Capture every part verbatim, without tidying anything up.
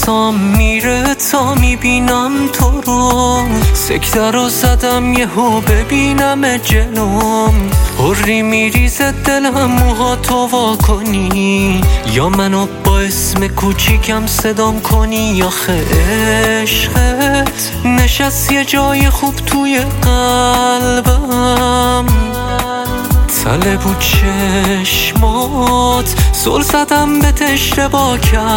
حواسام میره تا میبینم تو رو، سکته رو زدم یهو ببینم جلوم، حری میریزه دلم موها تو وا کنی، یا منو با اسم کوچیکم صدام کنی، یا عشقت نشست یه جای خوب توی قلبم، تله بود چشمات زل زدم بهت اشتباه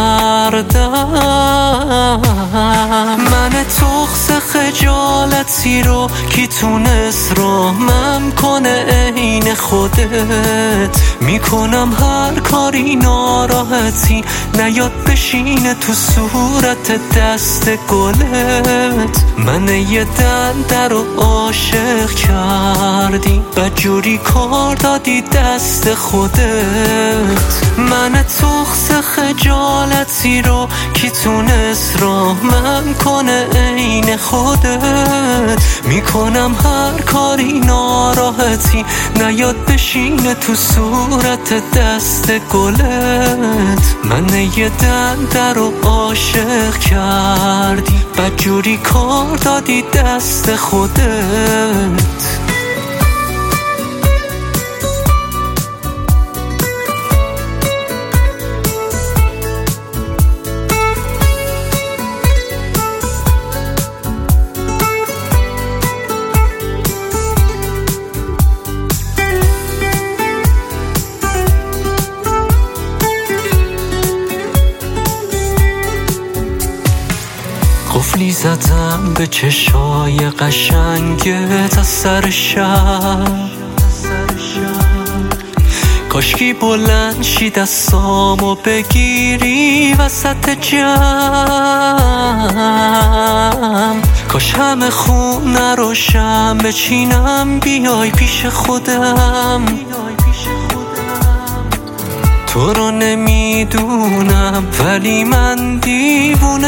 کردم، من تخس خجالتی رو کی تونست راهم کنه عین خودت، میکنم هر کاری ناراحتی نیاد بشینه تو صورت دست گلت، من یه دنده رو عاشق کردی بدجوری کار دادی دست خودت، من تخس خجالتی رو کی تونست راهم کنه عین خودت، میکنم هر کاری ناراحتی نیاد بشینه تو صورت دست گلت، من یه دنده رو عاشق کردی بدجوری کار دادی دست خودت. قفلی زدم به چشای قشنگت از سر شب، کاشکی بلند شی دستامو بگیری وسط جمع، کاش همه خونه رو شم بچینم بیای پیش خودم، تو رو نمیدونم ولی من دیوونه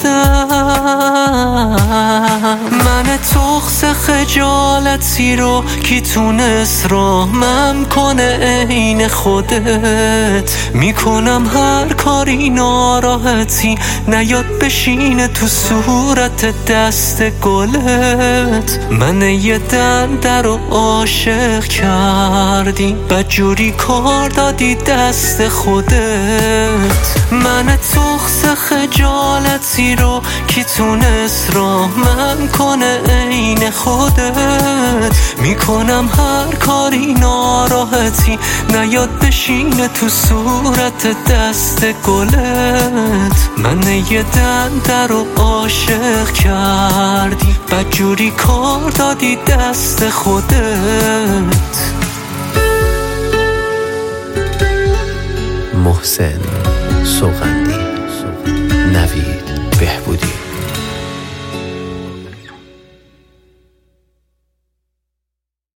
شدم، من تخس خجالتی رو کی تونست راهم کنه عین خودت، میکنم هر کاری ناراحتی نیاد بشینه تو صورت دست گلت، من یه دنده رو عاشق کردی بدجوری کار دادی دست خودت، من تخس خجالتی رو کی تونست راهم کنه عین خودت، میکنم هر کاری ناراحتی نیاد بشینه تو صورت دست گلت، من یه دنده رو عاشق کردی بدجوری کار دادی دست خودت. محسن سوغندی، نوید بهبودی.